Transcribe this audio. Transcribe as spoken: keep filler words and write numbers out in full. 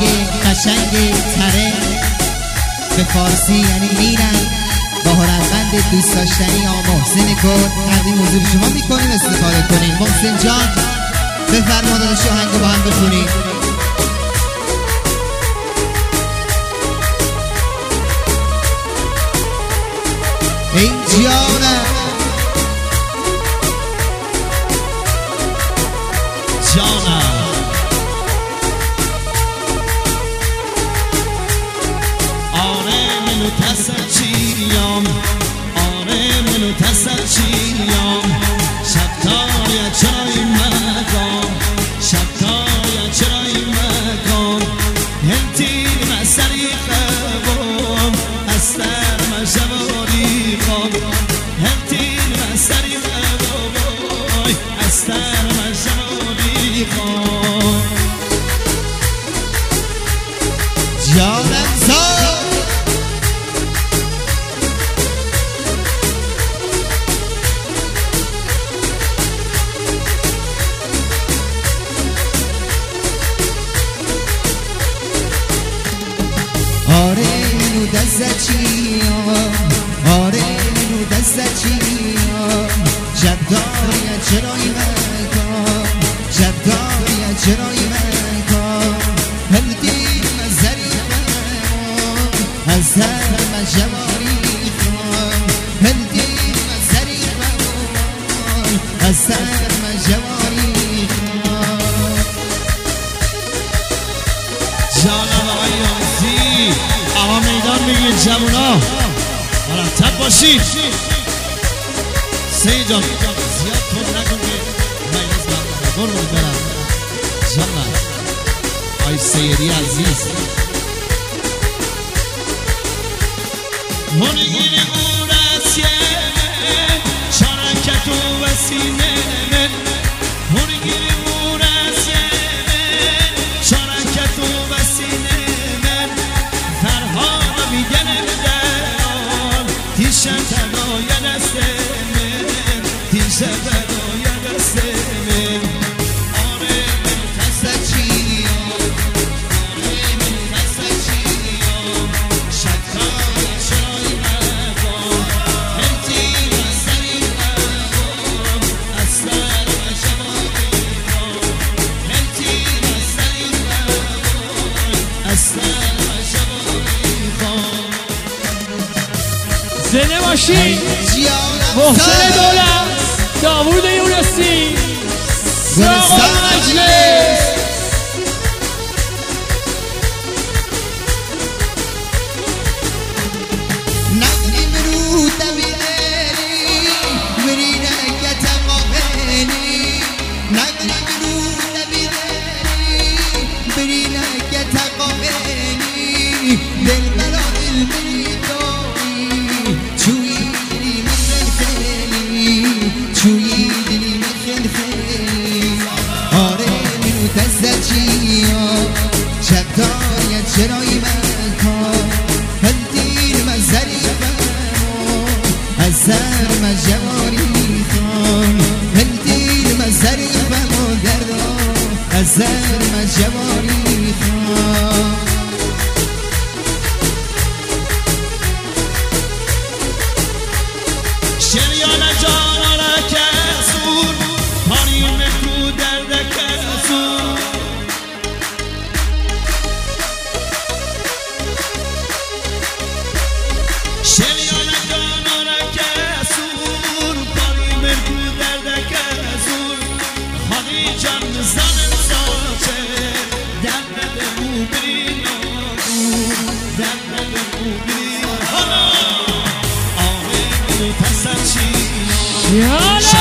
قشنگ تره به فارسی یعنی میرن با هنرمند دوست داشتنی آقا محسن کن تقدیم حضور شما میکنیم استفاده کنیم. محسن جان بفرما داداش آهنگو با هم بخونیم. ای جانم جانم آره منو تسچیام آره منو تسچیام شبتای چرای مکان شبتای چرای مکان هنتی مسری خوام استر مجواری خوام هنتی مسری خوام استر مجواری خوام جانم زار آره منو دست چیام آره منو دست چیام جدای چرای مکان جدای چرای مکان هلدی مزری خان از هر مجواری خان هلدی مزری خان از هر مجواری خان. جانم آقای یانسی آقا میدان بگید جمونا مرتب باشید. سید جان زیاد تون نکن که مجلس برمون رو برم جانم آقای سیدی عزیز منگیر اورسیه شرکت و وسیله من منگیر اورسیه شرکت و وسیله من فرها میگنه دران تیشه تنای دست من تیشه تنای دست من آره من تست چیم آره من تست چیم شکای چرای مکان هنتی مزری مکان اصلا مجواری خان هنتی مزری مکان اصلا مجواری خان. زنده باشی محسن دولت داوود یونسی سراغ مجلس نقلی مرو دبیلی مرینه کتقابلی نقلی مرو دبیلی مرینه کتقابلی دل برا دل بریدایی چوی دلی مخل خیلی چوی دلی مخل خیلی آره منو دست چیم شبتای چرای مکان هلدین مزری خان از سر مجواری خان هلدین مزری خان گردان از سر مجواری خان. شریان جانانه کسور پاریم تو درد کسور شریان جانانه کسور پاریم تو درد کسور خالی جان زنم ساچه درد مو بری ناگور درد مو بری آره منو تسچی یالا